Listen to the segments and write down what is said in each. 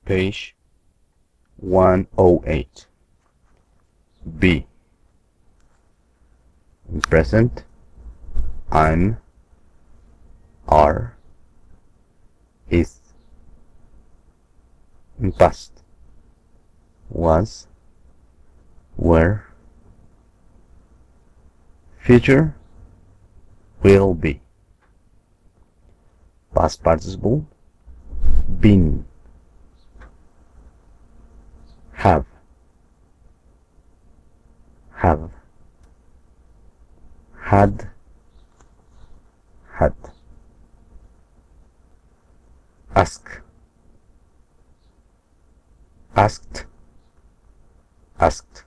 Page 108. B. In present, I'm, are, is. In past, was, were. Future, will be. Past participle, been. Have, had, had. Ask, asked, asked.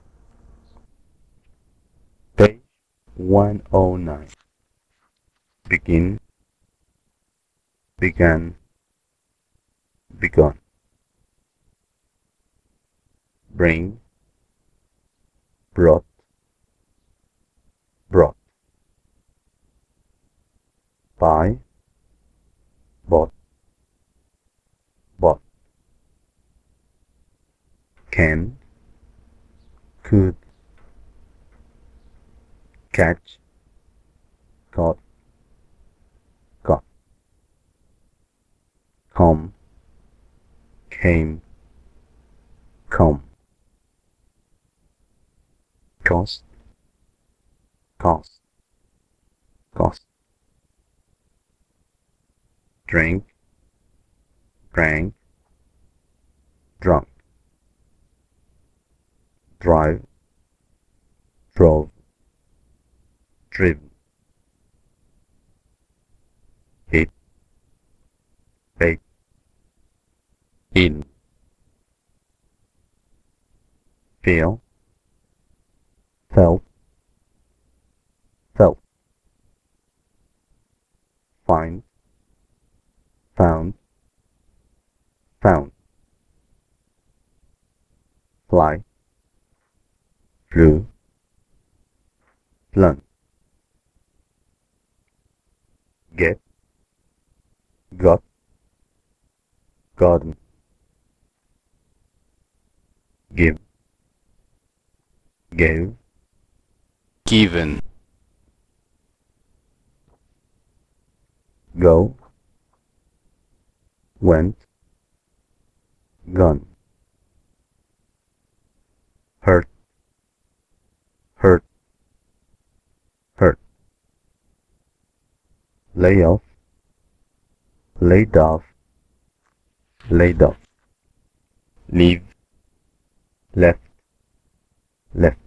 Page 109. Begin, began, begun. Bring, brought, brought. Buy, bought, bought. Can, could, catch, caught, got. Come, came, come. Cost, cost, cost. Drink, drank, drunk. Drive, drove, driven. Eat, ate, eaten. Feel, felt, felt. Find, found, found. Fly, flew, flown. Get, got, gotten. Give, gave, given. Go, went, gone. Hurt, hurt, hurt. Lay off, laid off, laid off. Leave, left, left.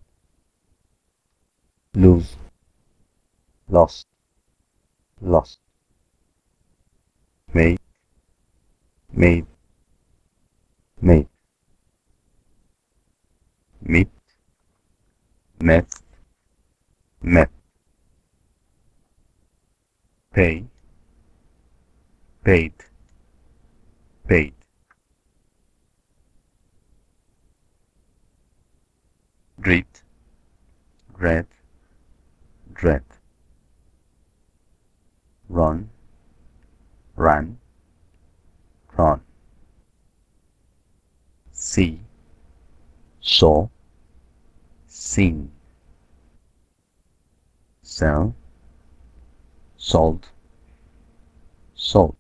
Lose, lost, lost. Make, made, made. Meet, met, met. Pay, paid, paid. Greet, dread, dread. Run, ran, run. See, saw, seen. Sell, sold, sold.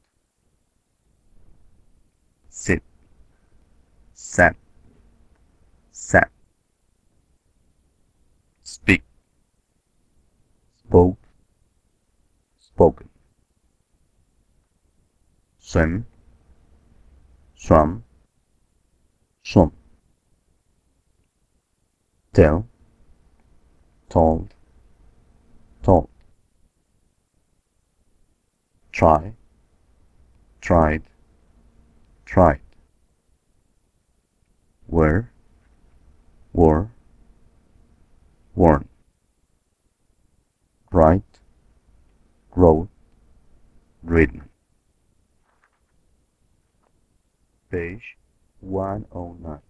Sit, sat, sat. Speak, spoke, spoken. Swim, swam, swum. Tell, told, told. Try, tried, tried. Wear, wore, worn. Write, wrote, written. Page 109.